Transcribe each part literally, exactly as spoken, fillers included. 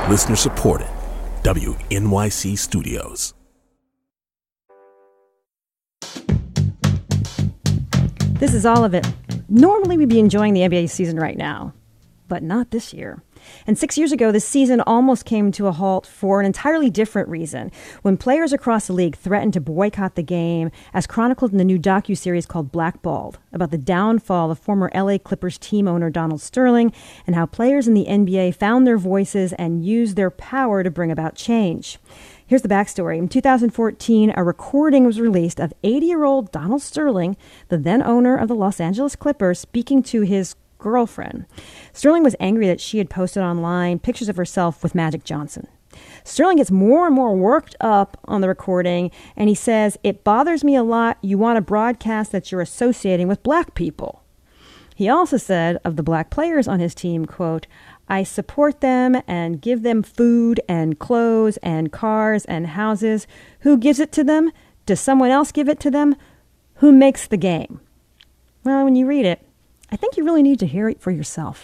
Listener supported. W N Y C Studios. This is all of it. Normally we'd be enjoying the N B A season right now, but not this year. And six years ago, the season almost came to a halt for an entirely different reason, when players across the league threatened to boycott the game, as chronicled in the new docuseries called Blackballed, about the downfall of former L A Clippers team owner Donald Sterling and how players in the N B A found their voices and used their power to bring about change. Here's the backstory. In two thousand fourteen, a recording was released of eighty-year-old Donald Sterling, the then owner of the Los Angeles Clippers, speaking to his girlfriend. Sterling was angry that she had posted online pictures of herself with Magic Johnson. Sterling gets more and more worked up on the recording, and he says, "It bothers me a lot. You want to broadcast that you're associating with black people." He also said of the black players on his team, quote, "I support them and give them food and clothes and cars and houses. Who gives it to them? Does someone else give it to them? Who makes the game?" Well, when you read it, I think you really need to hear it for yourself.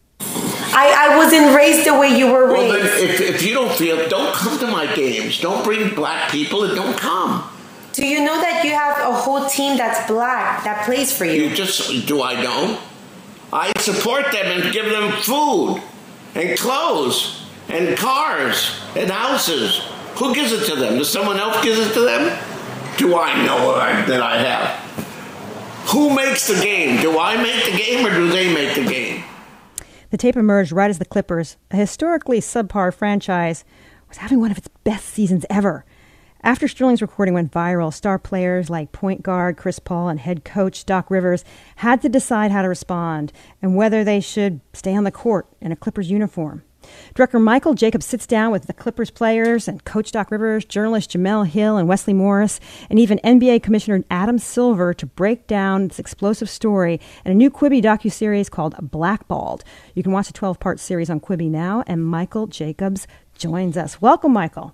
I, I wasn't raised the way you were raised. Well, then, if, if you don't feel, don't come to my games. Don't bring black people and don't come. Do you know that you have a whole team that's black that plays for you? You just, do I know? I support them and give them food and clothes and cars and houses. Who gives it to them? Does someone else give it to them? Do I know what I, that I have? Who makes the game? Do I make the game or do they make the game? The tape emerged right as the Clippers, a historically subpar franchise, was having one of its best seasons ever. After Sterling's recording went viral, star players like point guard Chris Paul and head coach Doc Rivers had to decide how to respond and whether they should stay on the court in a Clippers uniform. Director Michael Jacobs sits down with the Clippers players and coach Doc Rivers, journalist Jamel Hill and Wesley Morris, and even N B A Commissioner Adam Silver to break down this explosive story in a new Quibi docuseries called Blackballed. You can watch a twelve-part series on Quibi now, and Michael Jacobs joins us. Welcome, Michael.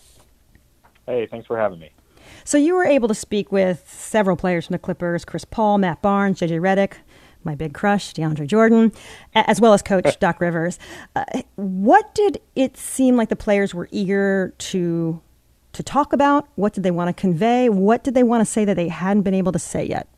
Hey, thanks for having me. So you were able to speak with several players from the Clippers, Chris Paul, Matt Barnes, J J Redick, my big crush, DeAndre Jordan, as well as coach Doc Rivers. Uh, what did it seem like the players were eager to to talk about? What did they want to convey? What did they want to say that they hadn't been able to say yet?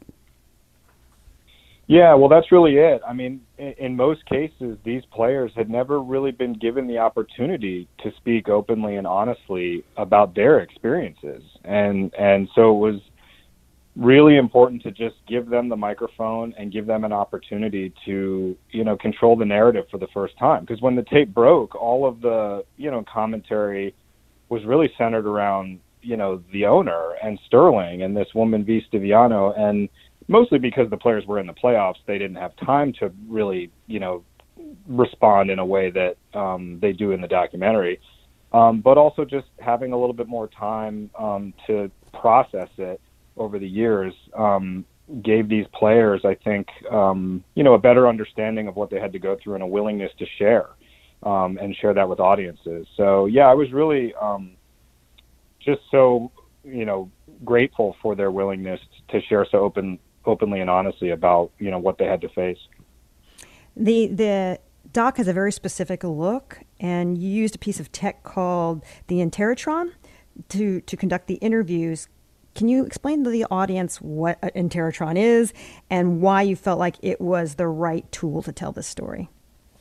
Yeah, well, that's really it. I mean, in, in most cases, these players had never really been given the opportunity to speak openly and honestly about their experiences. And and so it was really important to just give them the microphone and give them an opportunity to, you know, control the narrative for the first time. Because when the tape broke, all of the, you know, commentary was really centered around, you know, the owner and Sterling and this woman, V. Stiviano, and mostly because the players were in the playoffs, they didn't have time to really, you know, respond in a way that um, they do in the documentary. Um, but also just having a little bit more time um, to process it over the years um, gave these players, I think, um, you know, a better understanding of what they had to go through and a willingness to share um, and share that with audiences. So, yeah, I was really um, just so, you know, grateful for their willingness to share so open, openly and honestly about, you know, what they had to face. The the doc has a very specific look, and you used a piece of tech called the Interrotron to, to conduct the interviews. Can you explain to the audience what an Interrotron is and why you felt like it was the right tool to tell this story?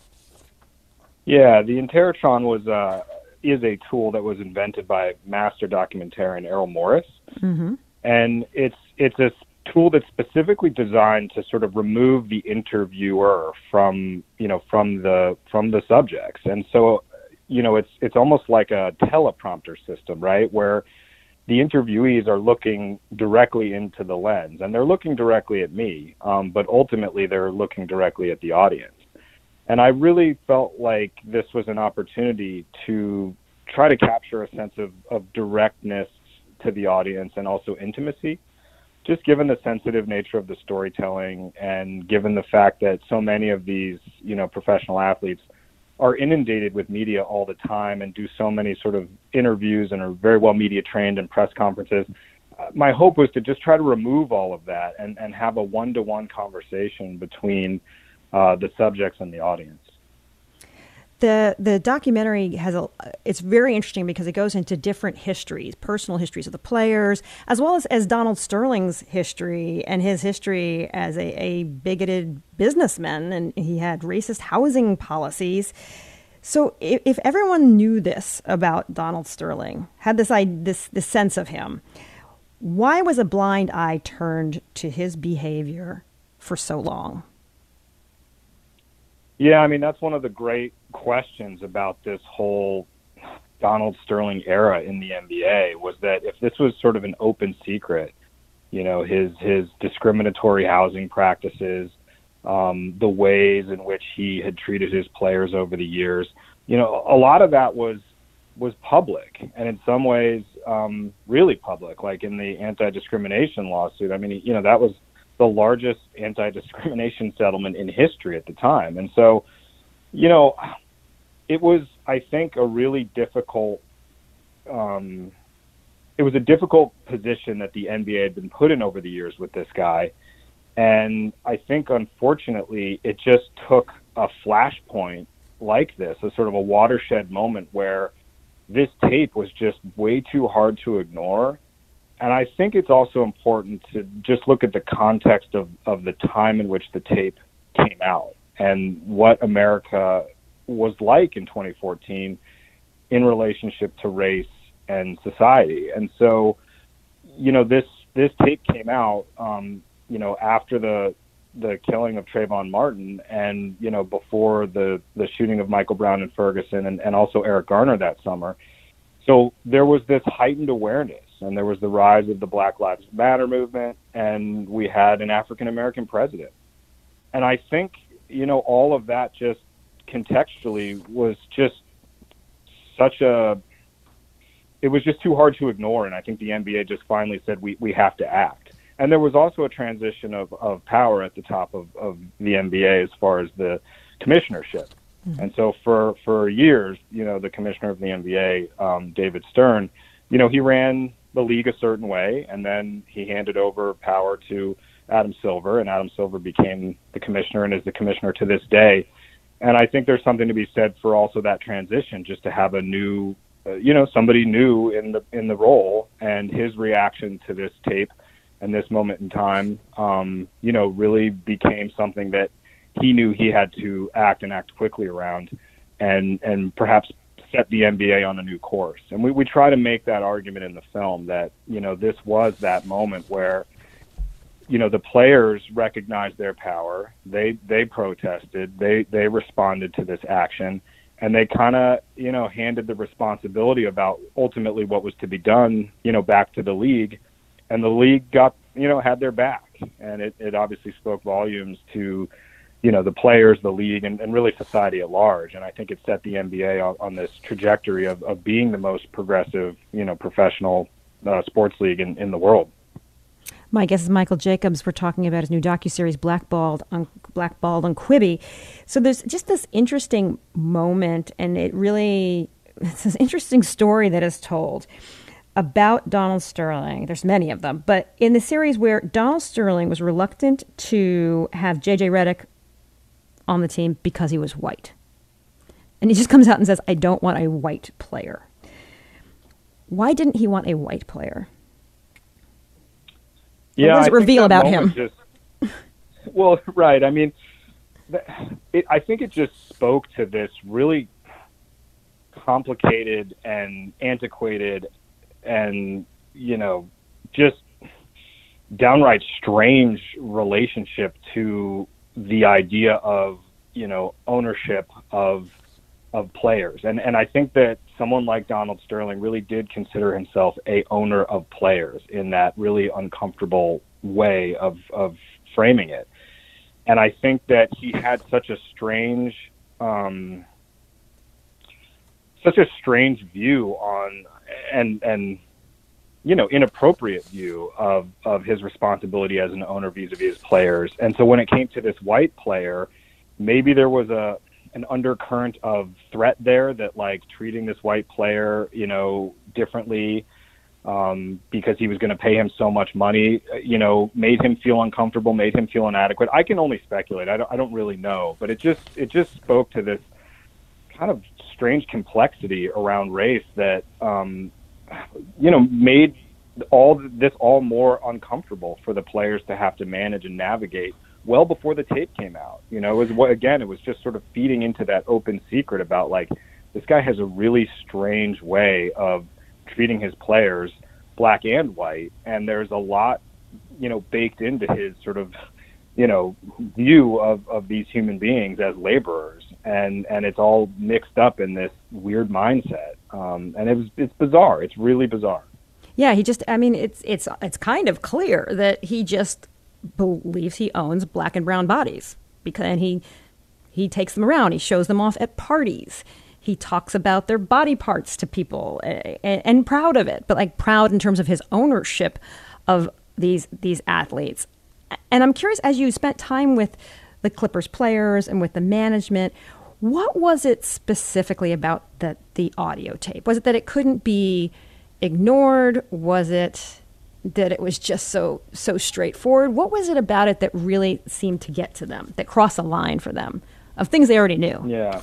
Yeah, the Interrotron was uh, is a tool that was invented by master documentarian Errol Morris, mm-hmm. and it's it's a tool that's specifically designed to sort of remove the interviewer from you know from the from the subjects, and so you know it's it's almost like a teleprompter system, right, where the interviewees are looking directly into the lens, and they're looking directly at me, um, but ultimately they're looking directly at the audience. And I really felt like this was an opportunity to try to capture a sense of, of directness to the audience and also intimacy, just given the sensitive nature of the storytelling and given the fact that so many of these, you know, professional athletes are inundated with media all the time and do so many sort of interviews and are very well media trained in press conferences. Uh, my hope was to just try to remove all of that and, and have a one-to-one conversation between uh, the subjects and the audience. The the documentary has a it's very interesting because it goes into different histories, personal histories of the players, as well as, as Donald Sterling's history and his history as a, a bigoted businessman, and he had racist housing policies. So if, if everyone knew this about Donald Sterling, had this this this sense of him, why was a blind eye turned to his behavior for so long? Yeah, I mean, that's one of the great questions about this whole Donald Sterling era in the N B A, was that if this was sort of an open secret, you know, his his discriminatory housing practices, um, the ways in which he had treated his players over the years, you know, a lot of that was was public, and in some ways um, really public, like in the anti-discrimination lawsuit. I mean, you know, that was the largest anti-discrimination settlement in history at the time. And so, you know, it was, I think, a really difficult, um, it was a difficult position that the N B A had been put in over the years with this guy. And I think, unfortunately, it just took a flashpoint like this, a sort of a watershed moment where this tape was just way too hard to ignore. And I think it's also important to just look at the context of, of the time in which the tape came out and what America was like in twenty fourteen in relationship to race and society. And so, you know, this this tape came out, um, you know, after the the killing of Trayvon Martin and, you know, before the, the shooting of Michael Brown and Ferguson and, and also Eric Garner that summer. So there was this heightened awareness, and there was the rise of the Black Lives Matter movement, and we had an African-American president. And I think, you know, all of that just contextually was just such a, it was just too hard to ignore, and I think the N B A just finally said we, we have to act. And there was also a transition of, of power at the top of, of the N B A as far as the commissionership. And so for, for years, you know, the commissioner of the N B A, um, David Stern, you know, he ran the league a certain way, and then he handed over power to Adam Silver, and Adam Silver became the commissioner and is the commissioner to this day. And I think there's something to be said for also that transition, just to have a new, uh, you know, somebody new in the in the role, and his reaction to this tape and this moment in time, um, you know, really became something that he knew he had to act and act quickly around, and and perhaps set the N B A on a new course. And we, we try to make that argument in the film that, you know, this was that moment where, you know, the players recognized their power. They they protested. They they responded to this action, and they kind of, you know, handed the responsibility about ultimately what was to be done, you know, back to the league. And the league got, you know, had their back. And it, it obviously spoke volumes to, you know, the players, the league, and, and really society at large. And I think it set the N B A on, on this trajectory of, of being the most progressive, you know, professional uh, sports league in, in the world. My guest is Michael Jacobs. We're talking about his new docuseries, Blackballed on Blackballed on Quibi. So there's just this interesting moment, and it really, it's this interesting story that is told about Donald Sterling. There's many of them, but in the series where Donald Sterling was reluctant to have J J Redick on the team because he was white. And he just comes out and says, I don't want a white player. Why didn't he want a white player? Yeah, what does it reveal about him? Just, well, right. I mean, it, I think it just spoke to this really complicated and antiquated and, you know, just downright strange relationship to the idea of, you know, ownership of of players. And and I think that someone like Donald Sterling really did consider himself a owner of players in that really uncomfortable way of, of framing it. And I think that he had such a strange um, such a strange view on and and you know, inappropriate view of, of his responsibility as an owner vis-a-vis his players. And so when it came to this white player, maybe there was a an undercurrent of threat there that, like, treating this white player, you know, differently um, because he was going to pay him so much money, you know, made him feel uncomfortable, made him feel inadequate. I can only speculate. I don't, I don't really know. But it just it just spoke to this kind of strange complexity around race that, um, you know, made all this all more uncomfortable for the players to have to manage and navigate well before the tape came out. You know, it was what, again, it was just sort of feeding into that open secret about, like, this guy has a really strange way of treating his players, black and white, and there's a lot, you know, baked into his sort of, you know, view of, of these human beings as laborers, and, and it's all mixed up in this weird mindset. Um, and it was, it's bizarre. It's really bizarre. Yeah, he just, I mean, it's it's it's kind of clear that he just believes he owns black and brown bodies, because and he he takes them around, he shows them off at parties. He talks about their body parts to people and, and proud of it, but like proud in terms of his ownership of these these athletes. And I'm curious, as you spent time with the Clippers players and with the management, what was it specifically about the, the audio tape? Was it that it couldn't be ignored? Was it that it was just so so straightforward? What was it about it that really seemed to get to them, that crossed a line for them of things they already knew? Yeah.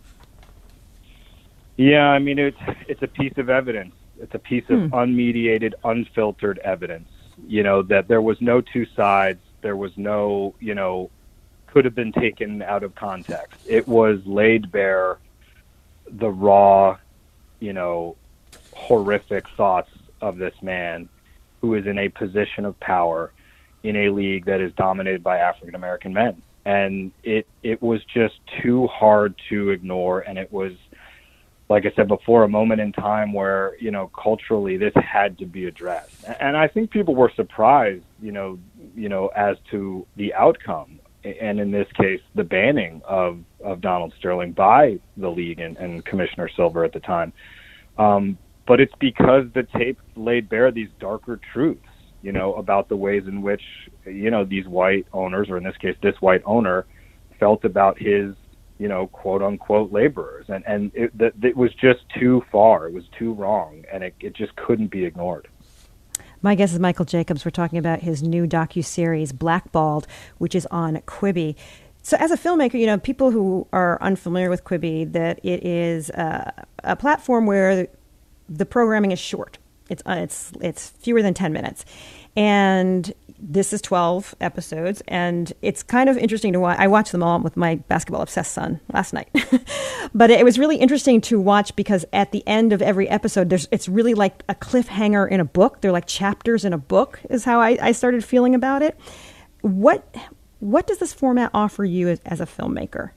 Yeah, I mean, it's, it's a piece of evidence. It's a piece of hmm. unmediated, unfiltered evidence, you know, that there was no two sides. There was no, you know, could have been taken out of context. It was laid bare, the raw, you know, horrific thoughts of this man who is in a position of power in a league that is dominated by African American men. And it, it was just too hard to ignore. And it was, like I said before, a moment in time where, you know, culturally this had to be addressed. And I think people were surprised, you know, you know, as to the outcome. And in this case, the banning of, of Donald Sterling by the league and, and Commissioner Silver at the time. Um, but it's because the tape laid bare these darker truths, you know, about the ways in which, you know, these white owners, or in this case, this white owner, felt about his, you know, quote unquote laborers. And, and it, it was just too far. It was too wrong. And it, it just couldn't be ignored. My guest is Michael Jacobs. We're talking about his new docuseries, Blackballed, which is on Quibi. So as a filmmaker, you know, people who are unfamiliar with Quibi, that it is uh, a platform where the programming is short. It's uh, it's it's fewer than ten minutes. And this is twelve episodes, and it's kind of interesting to watch. I watched them all with my basketball-obsessed son last night. But it was really interesting to watch because at the end of every episode, there's it's really like a cliffhanger in a book. They're like chapters in a book is how I, I started feeling about it. What what does this format offer you as, as a filmmaker?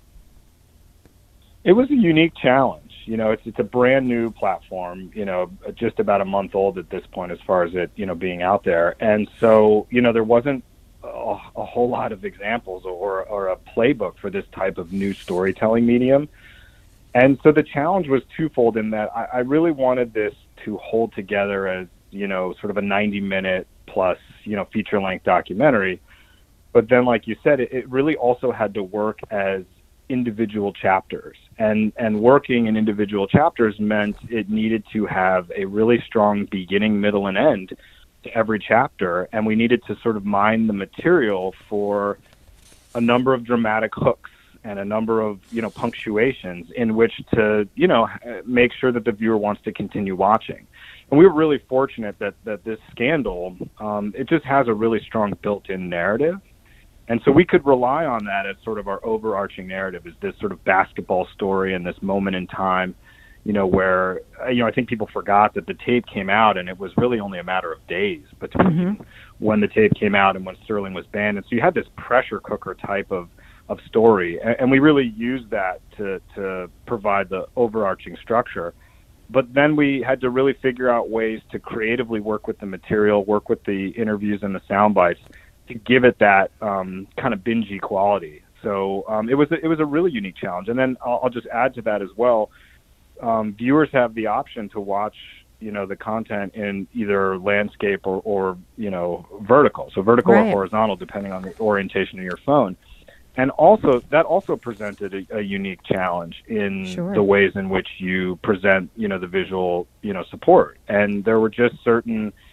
It was a unique challenge. You know, it's it's a brand new platform, you know, just about a month old at this point as far as it, you know, being out there. And so, you know, there wasn't a, a whole lot of examples or, or a playbook for this type of new storytelling medium. And so the challenge was twofold in that I, I really wanted this to hold together as, you know, sort of a ninety minute plus, you know, feature length documentary. But then, like you said, it, it really also had to work as individual chapters, and and working in individual chapters meant it needed to have a really strong beginning, middle, and end to every chapter, and we needed to sort of mine the material for a number of dramatic hooks and a number of, you know, punctuations in which to, you know, make sure that the viewer wants to continue watching. And we were really fortunate that that this scandal, um, it just has a really strong built-in narrative. And so we could rely on that as sort of our overarching narrative, is this sort of basketball story and this moment in time, you know, where, you know, I think people forgot that the tape came out and it was really only a matter of days between mm-hmm. when the tape came out and when Sterling was banned. And so you had this pressure cooker type of, of story. And, and we really used that to, to provide the overarching structure. But then we had to really figure out ways to creatively work with the material, work with the interviews and the sound bites, to give it that um, kind of bingey quality. So um, it was a, it was a really unique challenge. And then I'll, I'll just add to that as well. Um, viewers have the option to watch, you know, the content in either landscape or, or you know, vertical. So vertical right. or horizontal, depending on the orientation of your phone. And also that also presented a, a unique challenge in sure. the ways in which you present, you know, the visual, you know, support. And there were just certain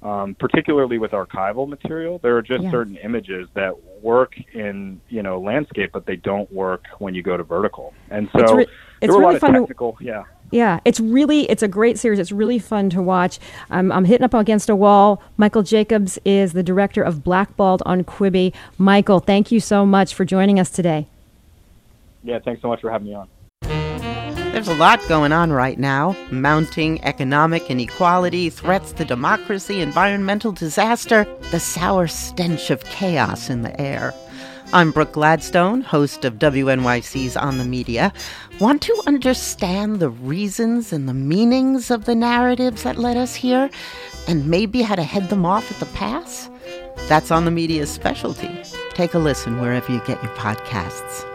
um, particularly with archival material. There are just Yeah. certain images that work in, you know, landscape, but they don't work when you go to vertical. And so It's re- there it's were a really lot fun to- of technical, yeah. Yeah, it's really, it's a great series. It's really fun to watch. I'm, I'm hitting up against a wall. Michael Jacobs is the director of Blackballed on Quibi. Michael, thank you so much for joining us today. Yeah, thanks so much for having me on. There's a lot going on right now. Mounting economic inequality, threats to democracy, environmental disaster, the sour stench of chaos in the air. I'm Brooke Gladstone, host of W N Y C's On the Media. Want to understand the reasons and the meanings of the narratives that led us here, and maybe how to head them off at the pass? That's On the Media's specialty. Take a listen wherever you get your podcasts.